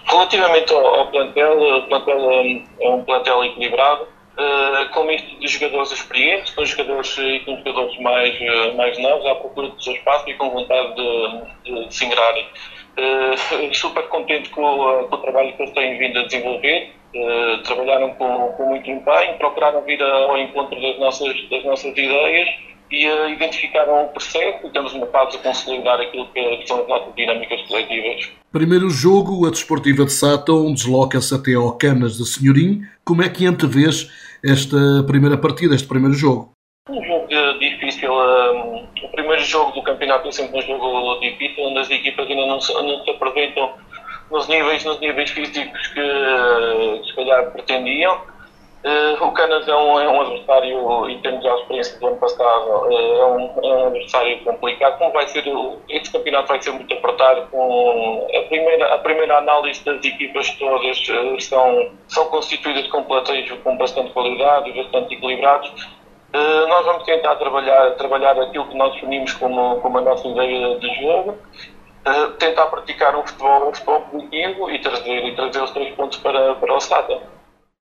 Relativamente ao plantel, o plantel é um plantel equilibrado, com misto de jogadores experientes, com jogadores e com jogadores mais novos, à procura do seu espaço e com vontade de se ingrarem. Super contente com o trabalho que eles têm vindo a desenvolver. Trabalharam com muito empenho, procuraram vir ao encontro das nossas ideias e identificaram o processo e temos uma fase a consolidar aquilo que são as nossas dinâmicas coletivas. Primeiro jogo, a Desportiva de Sátão desloca-se até ao Canas de Senhorim. Como é que antevês esta primeira partida, este primeiro jogo? Um jogo difícil. O primeiro jogo do campeonato é sempre um jogo difícil, onde as equipas ainda não se apresentam nos níveis físicos que se calhar pretendiam. O Canas é um adversário, e temos já a experiência do ano passado, é um adversário complicado. Como vai ser, este campeonato vai ser muito apertado. Com a primeira análise das equipas todas são constituídas com plantéis com bastante qualidade e bastante equilibrados. Nós vamos tentar trabalhar aquilo que nós definimos como a nossa ideia de jogo, tentar praticar um futebol positivo e trazer os 3 pontos para o Sátão.